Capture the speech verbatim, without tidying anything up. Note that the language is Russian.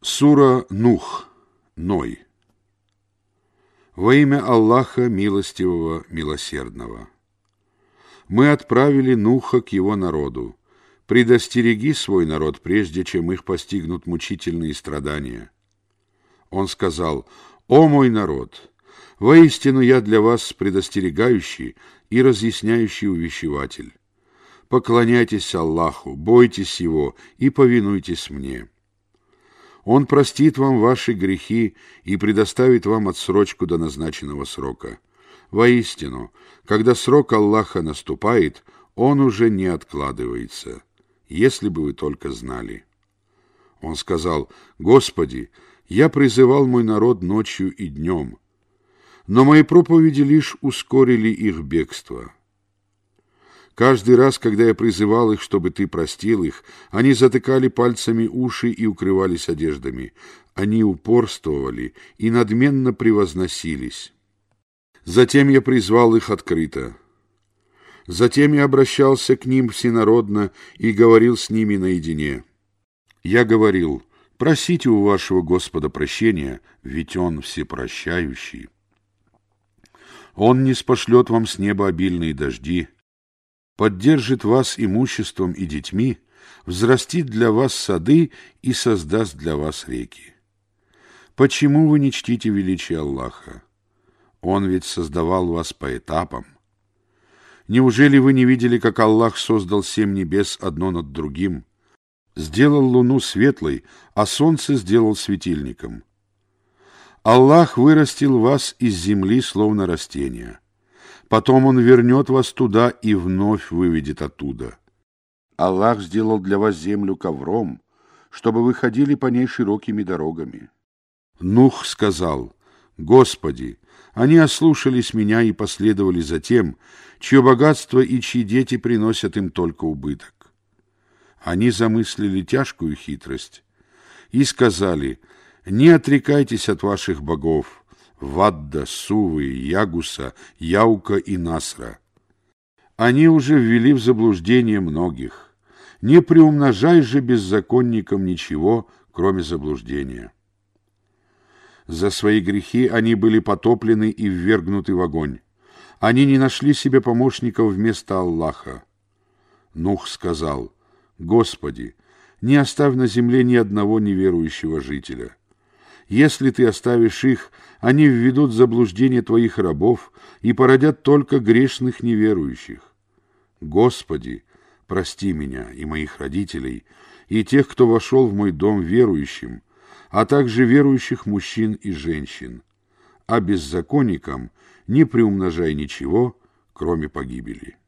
Сура Нух, Ной. Во имя Аллаха Милостивого, Милосердного. Мы отправили Нуха к его народу. Предостереги свой народ, прежде чем их постигнут мучительные страдания. Он сказал: «О мой народ! Воистину я для вас предостерегающий и разъясняющий увещеватель. Поклоняйтесь Аллаху, бойтесь Его и повинуйтесь мне. Он простит вам ваши грехи и предоставит вам отсрочку до назначенного срока. Воистину, когда срок Аллаха наступает, он уже не откладывается, если бы вы только знали». Он сказал: «Господи, я призывал мой народ ночью и днем, но мои проповеди лишь ускорили их бегство. Каждый раз, когда я призывал их, чтобы ты простил их, они затыкали пальцами уши и укрывались одеждами. Они упорствовали и надменно превозносились. Затем я призвал их открыто. Затем я обращался к ним всенародно и говорил с ними наедине. Я говорил: просите у вашего Господа прощения, ведь Он всепрощающий. Он ниспошлет вам с неба обильные дожди, поддержит вас имуществом и детьми, взрастит для вас сады и создаст для вас реки. Почему вы не чтите величие Аллаха? Он ведь создавал вас по этапам. Неужели вы не видели, как Аллах создал семь небес одно над другим, сделал луну светлой, а солнце сделал светильником? Аллах вырастил вас из земли, словно растение. Потом Он вернет вас туда и вновь выведет оттуда. Аллах сделал для вас землю ковром, чтобы вы ходили по ней широкими дорогами. Нух сказал: Господи, они ослушались меня и последовали за тем, чье богатство и чьи дети приносят им только убыток. Они замыслили тяжкую хитрость и сказали: не отрекайтесь от ваших богов, Вадда, Сувы, Ягуса, Яука и Насра. Они уже ввели в заблуждение многих. Не приумножай же беззаконникам ничего, кроме заблуждения. За свои грехи они были потоплены и ввергнуты в огонь. Они не нашли себе помощников вместо Аллаха. Нух сказал: Господи, не оставь на земле ни одного неверующего жителя. Если ты оставишь их, они введут в заблуждение твоих рабов и породят только грешных неверующих. Господи, прости меня и моих родителей, и тех, кто вошел в мой дом верующим, а также верующих мужчин и женщин. А беззаконникам не приумножай ничего, кроме погибели.